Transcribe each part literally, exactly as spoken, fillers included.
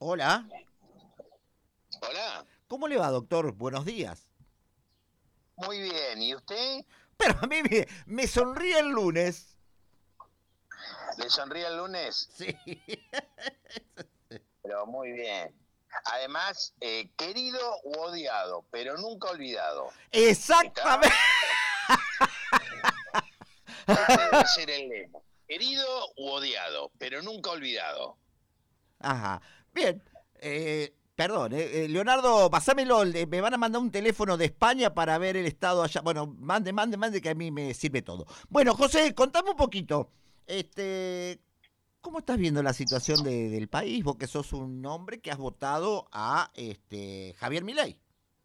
Hola, Hola, ¿cómo le va, doctor? Buenos días. muy bien. ¿Y usted? Pero a mí me, me sonríe el lunes. ¿Le sonríe el lunes? Sí, Pero muy bien. Además, eh, querido u odiado, pero nunca olvidado. ¿Está? exactamente. Ese debe ser el lema. Querido u odiado, pero nunca olvidado. Ajá, bien. Eh, perdón, eh, eh, Leonardo, pasámelo. eh, Me van a mandar un teléfono de España para ver el estado allá. Bueno, mande, mande, mande, que a mí me sirve todo. Bueno, José, contame un poquito. Este, ¿cómo estás viendo la situación de- del país? Vos que sos un hombre que has votado a este Javier Milei.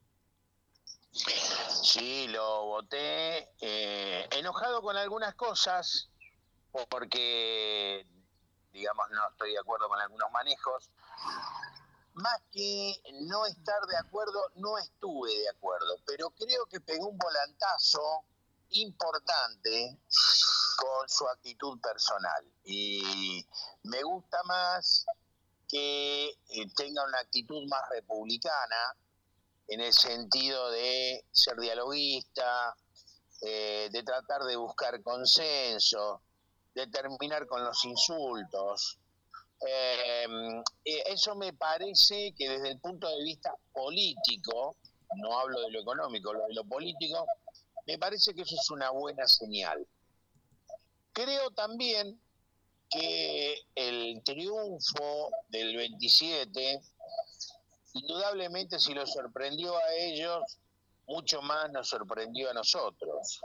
Sí, lo voté eh, enojado con algunas cosas, porque, digamos, no estoy de acuerdo con algunos manejos. Más que no estar de acuerdo, no estuve de acuerdo, pero creo que pegó un volantazo importante con su actitud personal. Y me gusta más que eh, tenga una actitud más republicana, en el sentido de ser dialoguista, eh, de tratar de buscar consenso, de terminar con los insultos. Eh, eso me parece que desde el punto de vista político, no hablo de lo económico, lo de lo político, me parece que eso es una buena señal. Creo también que el triunfo del veintisiete, indudablemente si los sorprendió a ellos, mucho más nos sorprendió a nosotros.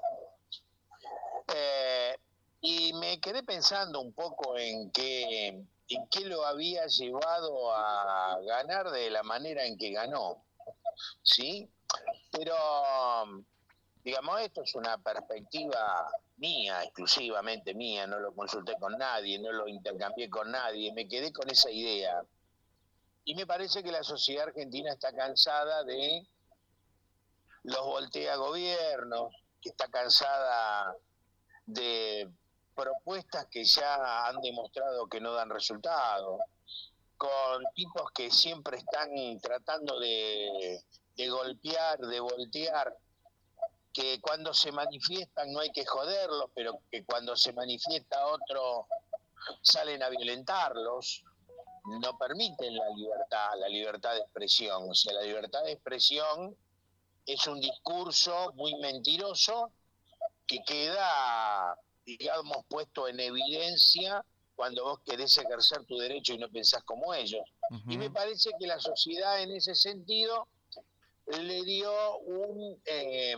Eh, y me quedé pensando un poco en qué, en qué lo había llevado a ganar de la manera en que ganó, ¿sí? Pero, digamos, esto es una perspectiva mía, exclusivamente mía, no lo consulté con nadie, no lo intercambié con nadie, me quedé con esa idea. Y me parece que la sociedad argentina está cansada de los voltea gobiernos, que está cansada de propuestas que ya han demostrado que no dan resultado, con tipos que siempre están tratando de, de golpear, de voltear, que cuando se manifiestan no hay que joderlos, pero que cuando se manifiesta otro salen a violentarlos, no permiten la libertad, la libertad de expresión. O sea, la libertad de expresión es un discurso muy mentiroso que queda, digamos, puesto en evidencia cuando vos querés ejercer tu derecho y no pensás como ellos. Y me Ujú. parece que la sociedad en ese sentido le dio un eh,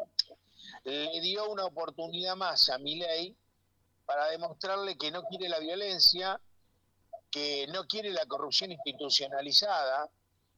le dio una oportunidad más a Milei para demostrarle que no quiere la violencia, que no quiere la corrupción institucionalizada,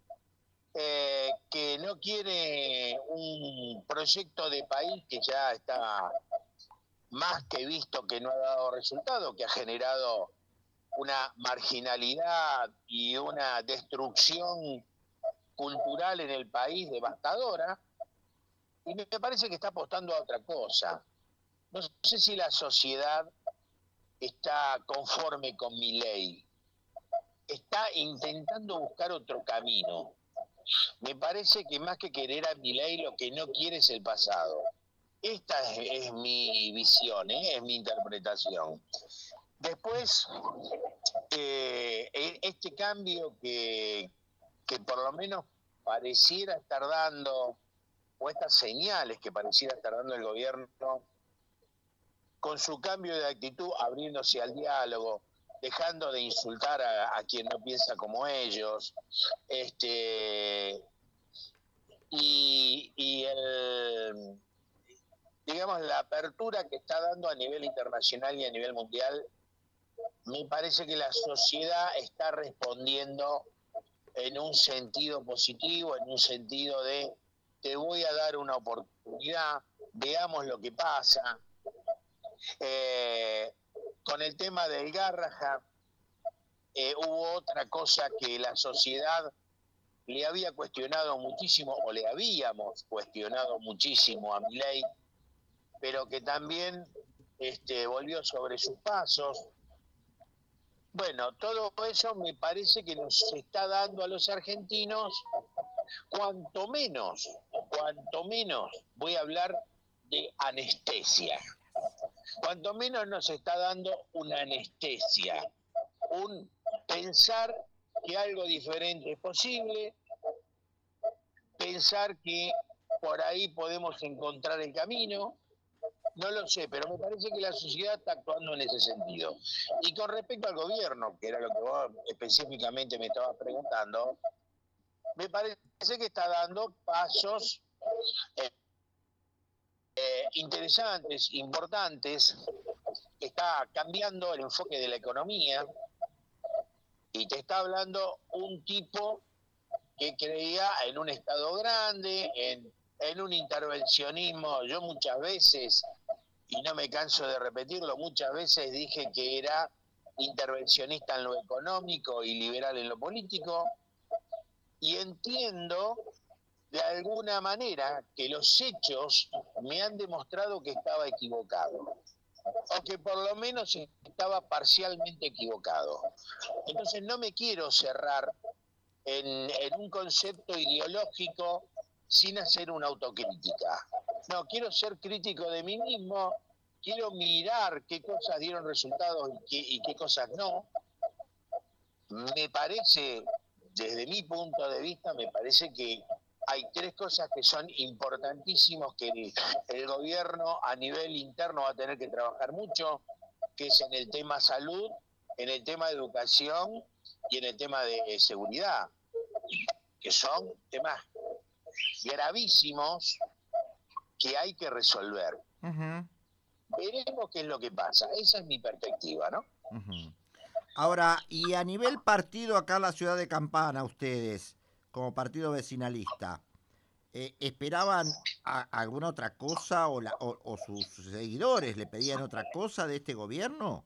eh, que no quiere un proyecto de país que ya está más que visto que no ha dado resultado, que ha generado una marginalidad y una destrucción cultural en el país devastadora, y me parece que está apostando a otra cosa. No sé si la sociedad está conforme con mi ley, está intentando buscar otro camino. Me parece que más que querer a mi ley, lo que no quiere es el pasado. Esta es, es mi visión, ¿eh? Es mi interpretación. Después, eh, este cambio que, que por lo menos pareciera estar dando, o estas señales que pareciera estar dando el gobierno, con su cambio de actitud, abriéndose al diálogo, dejando de insultar a, a quien no piensa como ellos, este, y, y el, digamos, la apertura que está dando a nivel internacional y a nivel mundial, me parece que la sociedad está respondiendo en un sentido positivo, en un sentido de te voy a dar una oportunidad, veamos lo que pasa. Eh, con el tema del Garrahan, eh, hubo otra cosa que la sociedad le había cuestionado muchísimo, o le habíamos cuestionado muchísimo a Milei, pero que también este, volvió sobre sus pasos. Bueno, todo eso me parece que nos está dando a los argentinos, cuanto menos, cuanto menos, voy a hablar de anestesia, cuanto menos nos está dando una anestesia, un pensar que algo diferente es posible, pensar que por ahí podemos encontrar el camino. No lo sé, pero me parece que la sociedad está actuando en ese sentido. Y con respecto al gobierno, que era lo que vos específicamente me estabas preguntando, me parece que está dando pasos eh, eh, interesantes, importantes, está cambiando el enfoque de la economía y te está hablando un tipo que creía en un Estado grande, en, en un intervencionismo. Yo muchas veces, y no me canso de repetirlo, muchas veces dije que era intervencionista en lo económico y liberal en lo político, y entiendo de alguna manera que los hechos me han demostrado que estaba equivocado, o que por lo menos estaba parcialmente equivocado. Entonces no me quiero cerrar en, en un concepto ideológico sin hacer una autocrítica. No, quiero ser crítico de mí mismo, quiero mirar qué cosas dieron resultados y qué, y qué cosas no. Me parece, desde mi punto de vista, me parece que hay tres cosas que son importantísimos que el, el gobierno a nivel interno va a tener que trabajar mucho, que es en el tema salud, en el tema de educación y en el tema de seguridad, que son temas gravísimos que hay que resolver. Uh-huh. Veremos qué es lo que pasa. Esa es mi perspectiva, ¿no? Uh-huh. Ahora, y a nivel partido acá en la ciudad de Campana, ustedes, como partido vecinalista, eh, ¿esperaban a, a alguna otra cosa o, la, o, o sus seguidores le pedían otra cosa de este gobierno?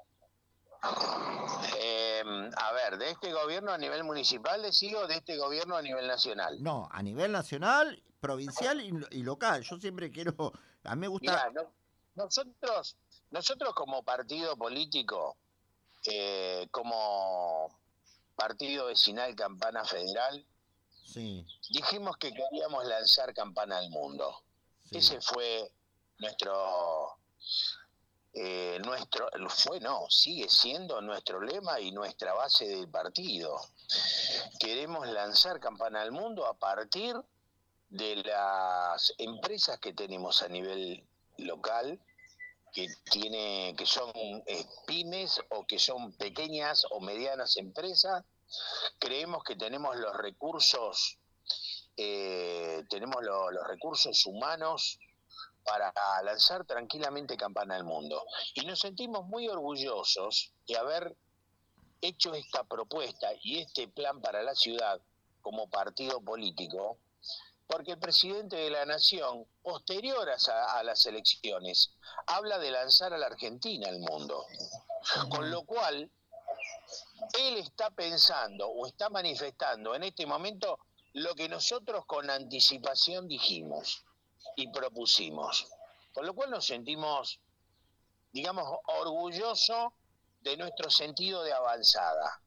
Eh, a ver, ¿de este gobierno a nivel municipal le sigo, de este gobierno a nivel nacional? No, a nivel nacional, provincial y, y local. Yo siempre quiero, a mí me gusta... Mirá, no, nosotros, nosotros como partido político, eh, como partido vecinal Campana Federal, sí, dijimos que queríamos lanzar Campana al mundo. Sí. Ese fue nuestro... Eh, nuestro fue no sigue siendo nuestro lema y nuestra base del partido. Queremos lanzar Campana al mundo a partir de las empresas que tenemos a nivel local, que tiene que son eh, pymes o que son pequeñas o medianas empresas. Creemos que tenemos los recursos eh, tenemos lo, los recursos humanos para lanzar tranquilamente Campana al mundo. Y nos sentimos muy orgullosos de haber hecho esta propuesta y este plan para la ciudad como partido político, porque el presidente de la Nación, posterior a, a las elecciones, habla de lanzar a la Argentina al mundo. Con lo cual, él está pensando o está manifestando en este momento lo que nosotros con anticipación dijimos y propusimos, con lo cual nos sentimos, digamos, orgullosos de nuestro sentido de avanzada.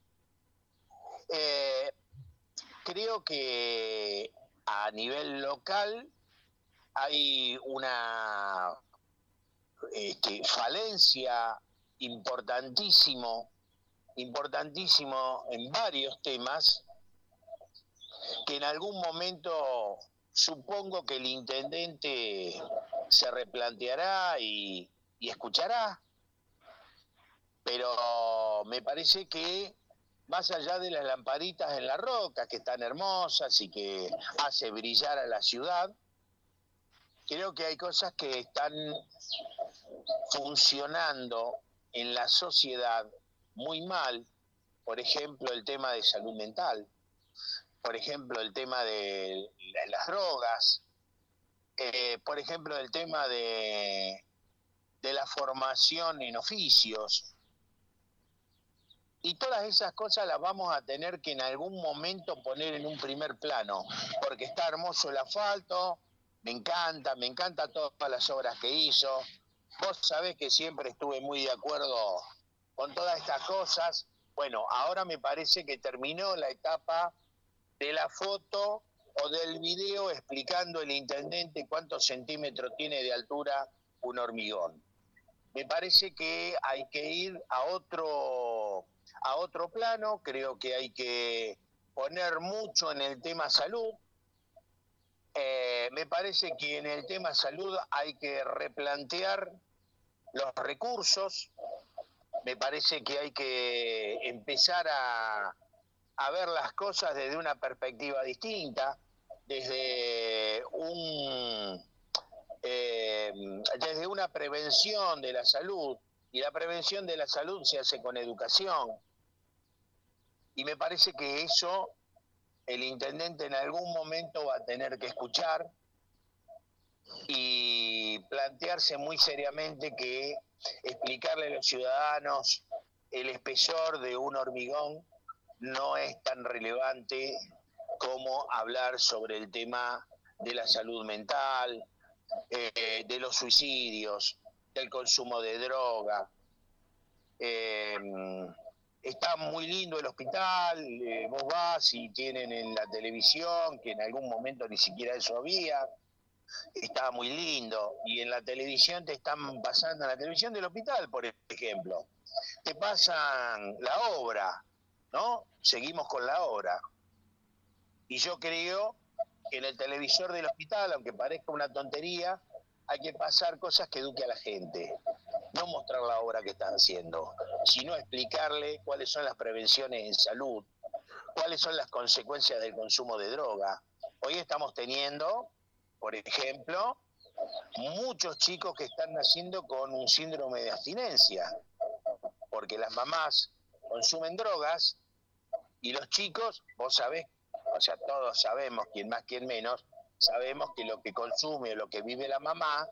Eh, creo que a nivel local hay una este, falencia importantísimo, importantísimo en varios temas que en algún momento supongo que el intendente se replanteará y, y escuchará, pero me parece que más allá de las lamparitas en la roca, que están hermosas y que hace brillar a la ciudad, creo que hay cosas que están funcionando en la sociedad muy mal, por ejemplo el tema de salud mental, por ejemplo el tema de las drogas, eh, por ejemplo el tema de, de la formación en oficios. Y todas esas cosas las vamos a tener que en algún momento poner en un primer plano, porque está hermoso el asfalto, me encanta, me encanta todas las obras que hizo. Vos sabés que siempre estuve muy de acuerdo con todas estas cosas. Bueno, ahora me parece que terminó la etapa de la foto o del video explicando el intendente cuántos centímetros tiene de altura un hormigón. Me parece que hay que ir a otro, a otro plano, creo que hay que poner mucho en el tema salud. Eh, me parece que en el tema salud hay que replantear los recursos, me parece que hay que empezar a, a ver las cosas desde una perspectiva distinta, desde un eh, desde una prevención de la salud, y la prevención de la salud se hace con educación, y me parece que eso el intendente en algún momento va a tener que escuchar y plantearse muy seriamente que explicarle a los ciudadanos el espesor de un hormigón no es tan relevante como hablar sobre el tema de la salud mental, eh, de los suicidios, del consumo de droga. Eh, está muy lindo el hospital, eh, vos vas y tienen en la televisión, que en algún momento ni siquiera eso había, está muy lindo, y en la televisión te están pasando, en la televisión del hospital, por ejemplo, te pasan la obra, ¿no? Seguimos con la obra. Y yo creo que en el televisor del hospital, aunque parezca una tontería, hay que pasar cosas que eduque a la gente. No mostrar la obra que están haciendo, sino explicarle cuáles son las prevenciones en salud, cuáles son las consecuencias del consumo de droga. Hoy estamos teniendo, por ejemplo, muchos chicos que están naciendo con un síndrome de abstinencia, porque las mamás consumen drogas y los chicos, vos sabés, o sea, todos sabemos, quien más, quien menos, sabemos que lo que consume o lo que vive la mamá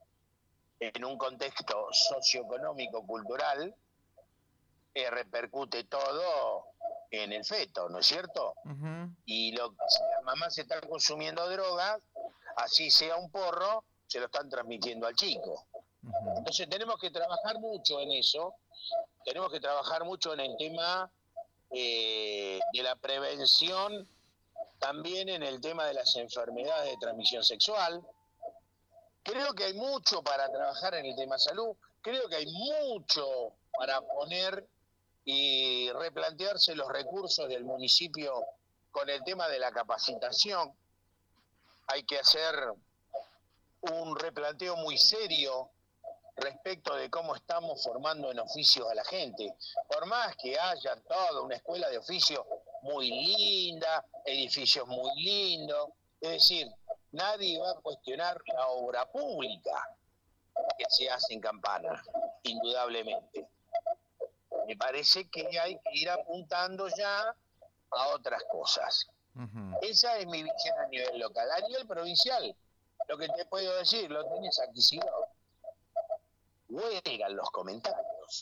en un contexto socioeconómico, cultural, eh, repercute todo en el feto, ¿no es cierto? Uh-huh. Y lo, si las mamás están consumiendo drogas, así sea un porro, se lo están transmitiendo al chico. Uh-huh. Entonces tenemos que trabajar mucho en eso, tenemos que trabajar mucho en el tema eh, de la prevención, también en el tema de las enfermedades de transmisión sexual. Creo que hay mucho para trabajar en el tema salud, creo que hay mucho para poner y replantearse los recursos del municipio con el tema de la capacitación. Hay que hacer un replanteo muy serio respecto de cómo estamos formando en oficios a la gente. Por más que haya toda una escuela de oficios muy linda, edificios muy lindos, es decir, nadie va a cuestionar la obra pública que se hace en Campana, indudablemente. Me parece que hay que ir apuntando ya a otras cosas. Uh-huh. Esa es mi visión a nivel local. A nivel provincial, lo que te puedo decir, lo tenés aquí, si no, huelgan los comentarios.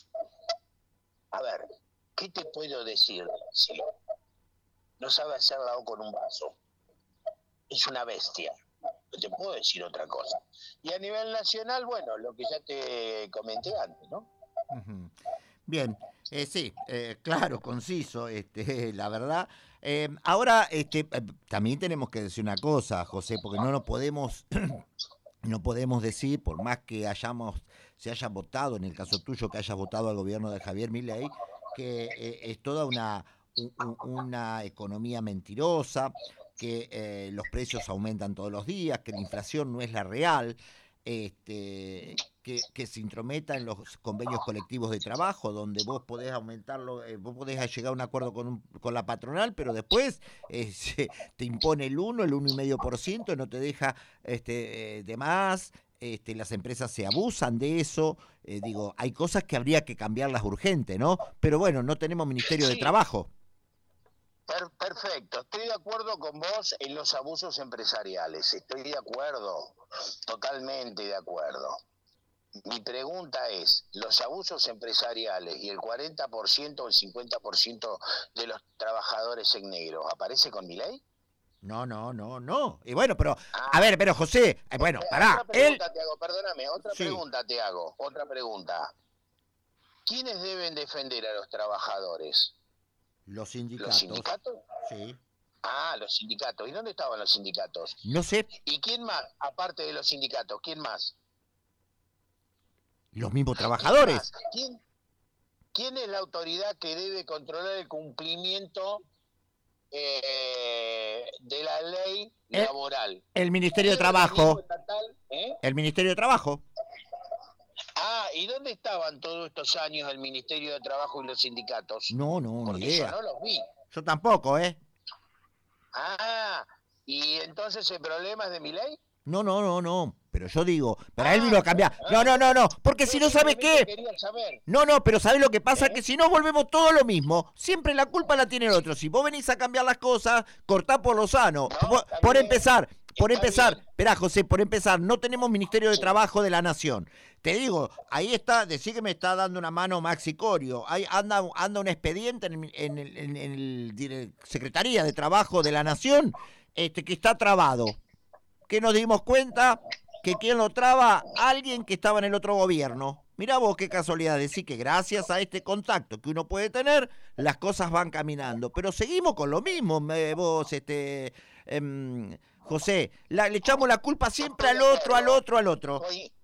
A ver, ¿qué te puedo decir? Si no sabe hacerla con un vaso. Es una bestia. No te puedo decir otra cosa. Y a nivel nacional, bueno, lo que ya te comenté antes, ¿no? Uh-huh. Bien, eh, sí, eh, claro, conciso, este, la verdad. Eh, ahora, este, también tenemos que decir una cosa, José, porque no nos podemos, no podemos decir, por más que hayamos, se haya votado, en el caso tuyo, que hayas votado al gobierno de Javier Milei, que eh, es toda una, un, una economía mentirosa, que eh, los precios aumentan todos los días, que la inflación no es la real, este, que, que se intrometa en los convenios colectivos de trabajo, donde vos podés aumentarlo, eh, vos podés llegar a un acuerdo con, un, con la patronal, pero después eh, se, te impone el uno, el uno y medio por ciento, no te deja este, eh, de más. Este, las empresas se abusan de eso, eh, digo, hay cosas que habría que cambiarlas urgente, ¿no? Pero bueno, no tenemos Ministerio sí. de Trabajo. Perfecto, estoy de acuerdo con vos en los abusos empresariales, estoy de acuerdo, totalmente de acuerdo. Mi pregunta es, ¿los abusos empresariales y el cuarenta por ciento o el cincuenta por ciento de los trabajadores en negro, aparece con Milei? No, no, no, no. Y bueno, pero, ah, a ver, pero José, eh, bueno, pará. Otra pregunta él... te hago, perdóname, otra sí. pregunta te hago, otra pregunta. ¿quiénes deben defender a los trabajadores? Los sindicatos. ¿Los sindicatos? Sí. Ah, los sindicatos. ¿Y dónde estaban los sindicatos? No sé. ¿Y quién más, aparte de los sindicatos? ¿Quién más? Los mismos trabajadores. ¿Quién, más? ¿Quién, quién es la autoridad que debe controlar el cumplimiento eh, de la ley el, laboral? El Ministerio de Trabajo. Estatal, ¿eh? El Ministerio de Trabajo. Ah, ¿y dónde estaban todos estos años el Ministerio de Trabajo y los sindicatos? No, no, Porque ni idea. yo no los vi. Yo tampoco, ¿eh? Ah, ¿y entonces el problema es de mi ley? No, no, no, no. Pero yo digo, para ah, él vino a cambiar. No, no, no, no. Porque si no, ¿sabes qué? No, no, pero ¿sabes lo que pasa? ¿Eh? Que si no volvemos todo lo mismo, siempre la culpa la tiene el otro. Si vos venís a cambiar las cosas, cortá por lo sano. No, por, por empezar, por empezar, esperá, José, por empezar, no tenemos Ministerio de sí. Trabajo de la Nación. Te digo, ahí está, decí que me está dando una mano Maxi Corio. Ahí anda, anda un expediente en, en, en, en, en el Secretaría de Trabajo de la Nación, este, que está trabado. Que nos dimos cuenta que quien lo traba, alguien que estaba en el otro gobierno. Mirá vos qué casualidad, decir que gracias a este contacto que uno puede tener, las cosas van caminando. Pero seguimos con lo mismo, eh, vos, este, eh, José. La, le echamos la culpa siempre al otro, al otro, al otro.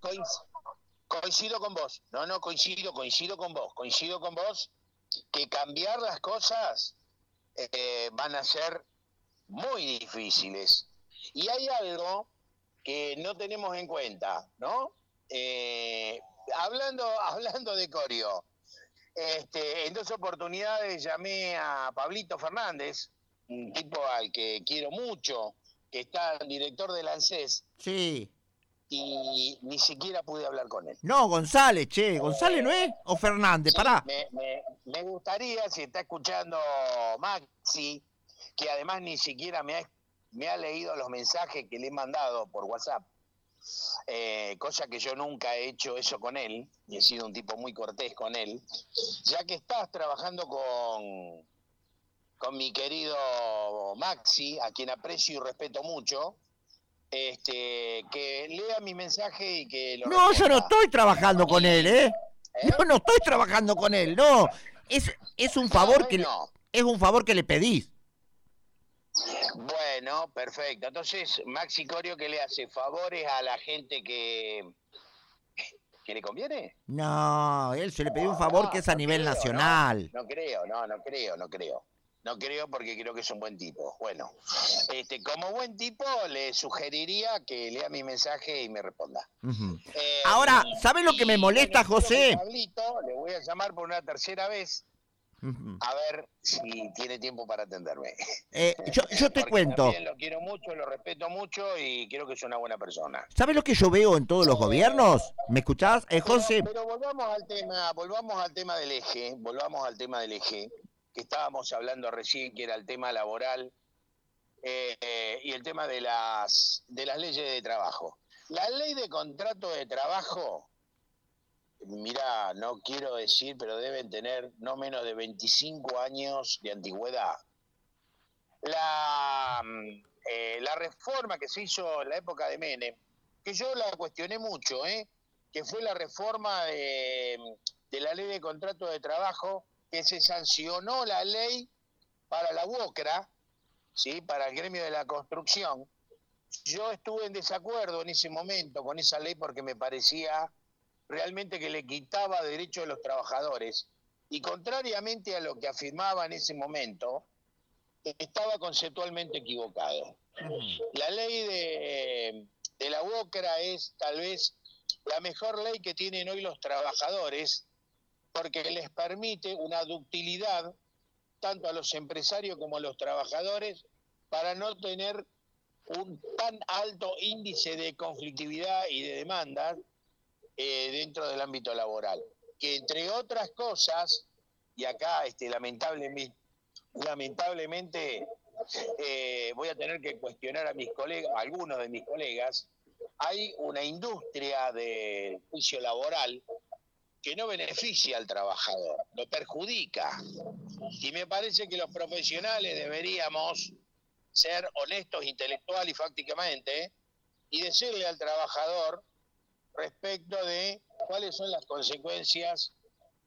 Coincido con vos. No, no, coincido, coincido con vos. Coincido con vos que cambiar las cosas eh, van a ser muy difíciles. Y hay algo que no tenemos en cuenta, ¿no? Eh, hablando, hablando de Corio, este, en dos oportunidades llamé a Pablito Fernández, un tipo al que quiero mucho, que está director del ANSES. Sí. Y ni siquiera pude hablar con él. No, González, che, ¿González no es? ¿O Fernández? Sí, pará. Me, me, me gustaría, si está escuchando Maxi, que además ni siquiera me ha me ha leído los mensajes que le he mandado por WhatsApp, eh, cosa que yo nunca he hecho eso con él, y he sido un tipo muy cortés con él, ya que estás trabajando con, con mi querido Maxi, a quien aprecio y respeto mucho, este, que lea mi mensaje y que lo No, responda. Yo no estoy trabajando con él, ¿eh? ¿eh? No, no estoy trabajando con él, no. Es, es un favor ah, bueno. que le, es un favor que le pedís. Bueno, perfecto. Entonces, Maxi Corio, ¿qué le hace? ¿Favores a la gente que, que le conviene? No, él se le pidió un favor no, que es a no nivel creo, nacional. No, no creo, no, no creo, no creo. No creo porque creo que es un buen tipo. Bueno, este, como buen tipo le sugeriría que lea mi mensaje y me responda. Uh-huh. eh, Ahora, ¿sabes lo que me molesta, bueno, José? Pablito, le voy a llamar por una tercera vez. A ver si tiene tiempo para atenderme. Eh, yo, yo te Porque cuento. También lo quiero mucho, lo respeto mucho y creo que es una buena persona. ¿Sabes lo que yo veo en todos los gobiernos? ¿Me escuchás, eh, José? Pero, pero volvamos al tema, volvamos al tema del eje, volvamos al tema del eje que estábamos hablando recién, que era el tema laboral eh, eh, y el tema de las de las leyes de trabajo. La ley de contrato de trabajo. Mirá, no quiero decir, pero deben tener no menos de veinticinco años de antigüedad. La, eh, la reforma que se hizo en la época de Menem, que yo la cuestioné mucho, ¿eh? que fue la reforma de, de la ley de contrato de trabajo, que se sancionó la ley para la UOCRA, ¿sí? Para el gremio de la construcción. Yo estuve en desacuerdo en ese momento con esa ley porque me parecía realmente que le quitaba derechos a los trabajadores y contrariamente a lo que afirmaba en ese momento, estaba conceptualmente equivocado. La ley de, de la UOCRA es tal vez la mejor ley que tienen hoy los trabajadores porque les permite una ductilidad tanto a los empresarios como a los trabajadores para no tener un tan alto índice de conflictividad y de demandas Eh, dentro del ámbito laboral, que entre otras cosas, y acá este, lamentablemente, lamentablemente eh, voy a tener que cuestionar a mis colegas, a algunos de mis colegas, hay una industria de juicio laboral que no beneficia al trabajador, lo perjudica, y me parece que los profesionales deberíamos ser honestos intelectual y fácticamente y decirle al trabajador respecto de cuáles son las consecuencias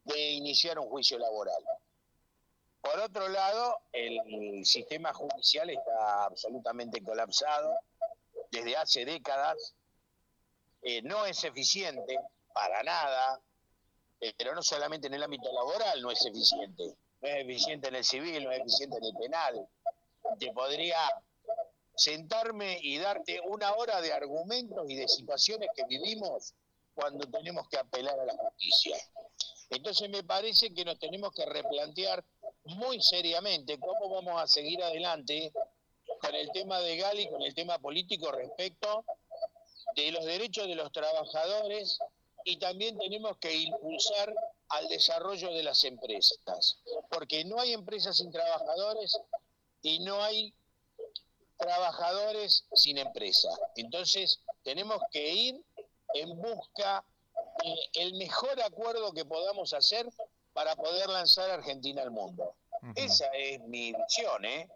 de iniciar un juicio laboral. Por otro lado, el sistema judicial está absolutamente colapsado desde hace décadas, eh, no es eficiente para nada, eh, pero no solamente en el ámbito laboral no es eficiente, no es eficiente en el civil, no es eficiente en el penal. Te podría sentarme y darte una hora de argumentos y de situaciones que vivimos cuando tenemos que apelar a la justicia. Entonces me parece que nos tenemos que replantear muy seriamente cómo vamos a seguir adelante con el tema legal y con el tema político respecto de los derechos de los trabajadores, y también tenemos que impulsar al desarrollo de las empresas, porque no hay empresas sin trabajadores y no hay trabajadores sin empresa. Entonces tenemos que ir en busca del mejor acuerdo que podamos hacer para poder lanzar a Argentina al mundo. Uh-huh. Esa es mi visión, ¿eh?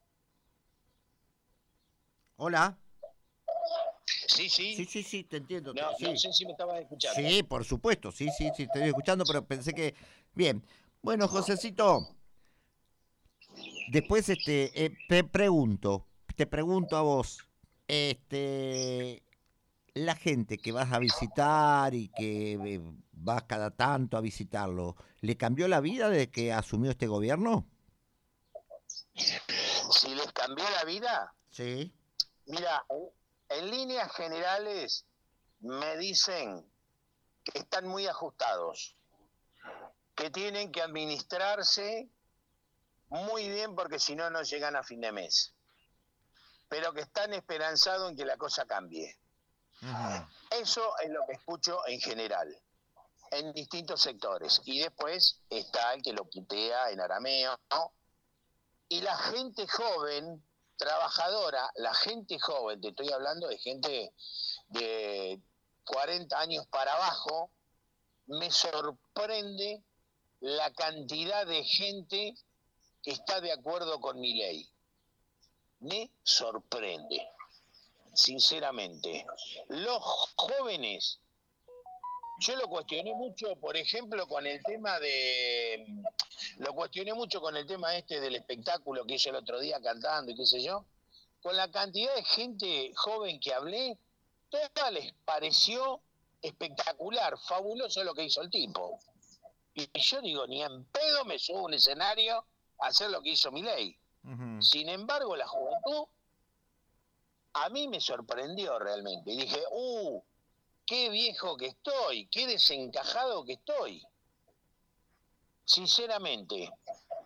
Hola. Sí, sí. Sí, sí, sí, te entiendo. No, sí. no sé si me estabas escuchando. Sí, por supuesto, sí, sí, sí, te estoy escuchando, pero pensé que... Bien. Bueno, Josecito, después este, eh, te pregunto, te pregunto a vos, este, la gente que vas a visitar y que eh, vas cada tanto a visitarlo, ¿le cambió la vida desde que asumió este gobierno? ¿Si les cambió la vida? Sí. Mira, en líneas generales me dicen que están muy ajustados, que tienen que administrarse muy bien porque si no, no llegan a fin de mes, pero que están esperanzados en que la cosa cambie. Uh-huh. Eso es lo que escucho en general, en distintos sectores. Y después está el que lo putea en arameo, ¿no? Y la gente joven, trabajadora, la gente joven, te estoy hablando de gente de cuarenta años para abajo, me sorprende la cantidad de gente que está de acuerdo con mi ley. Me sorprende, sinceramente. Los jóvenes, yo lo cuestioné mucho, por ejemplo, con el tema de... Lo cuestioné mucho con el tema este del espectáculo que hizo el otro día cantando y qué sé yo. Con la cantidad de gente joven que hablé, toda les pareció espectacular, fabuloso lo que hizo el tipo. Y yo digo, ni en pedo me subo a un escenario a hacer lo que hizo Milei. Uh-huh. Sin embargo, la juventud a mí me sorprendió realmente. Y dije, uh, qué viejo que estoy, qué desencajado que estoy. Sinceramente, eh,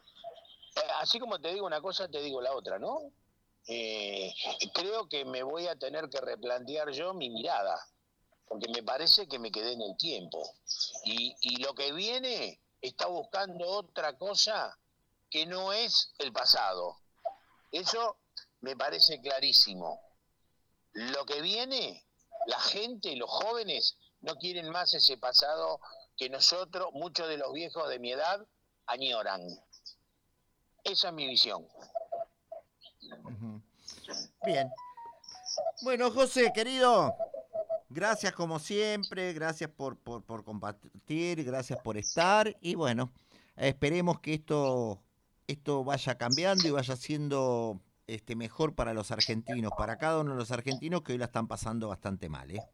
así como te digo una cosa, te digo la otra, ¿no? Eh, creo que me voy a tener que replantear yo mi mirada, porque me parece que me quedé en el tiempo. Y, y lo que viene está buscando otra cosa que no es el pasado. Eso me parece clarísimo. Lo que viene, la gente, los jóvenes, no quieren más ese pasado que nosotros, muchos de los viejos de mi edad, añoran. Esa es mi visión. Uh-huh. Bien. Bueno, José, querido, gracias como siempre, gracias por, por, por compartir, gracias por estar, y bueno, esperemos que esto, esto vaya cambiando y vaya siendo este, mejor para los argentinos, para cada uno de los argentinos que hoy la están pasando bastante mal, ¿eh?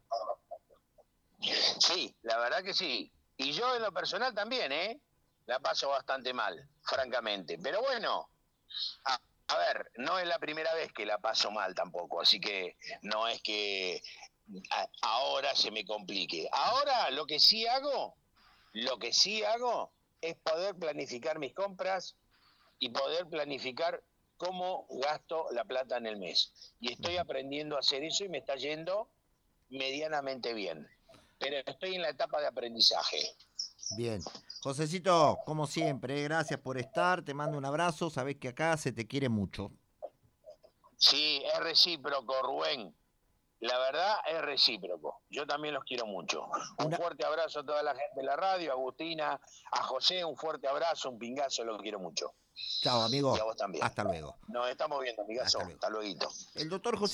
Sí, la verdad que sí. Y yo en lo personal también, ¿eh? La paso bastante mal, francamente. Pero bueno, a, a ver, no es la primera vez que la paso mal tampoco, así que no es que a, ahora se me complique. Ahora lo que sí hago, lo que sí hago es poder planificar mis compras y poder planificar cómo gasto la plata en el mes. Y estoy aprendiendo a hacer eso y me está yendo medianamente bien. Pero estoy en la etapa de aprendizaje. Bien. Josecito, como siempre, gracias por estar, te mando un abrazo, sabés que acá se te quiere mucho. Sí, es recíproco, Rubén. La verdad es recíproco. Yo también los quiero mucho. Un una... fuerte abrazo a toda la gente de la radio, a Agustina, a José, un fuerte abrazo, un pingazo, los quiero mucho. Chao, amigo. Y a vos también. Hasta luego. Nos estamos viendo, amigazo. Hasta luego. Hasta luego. El doctor José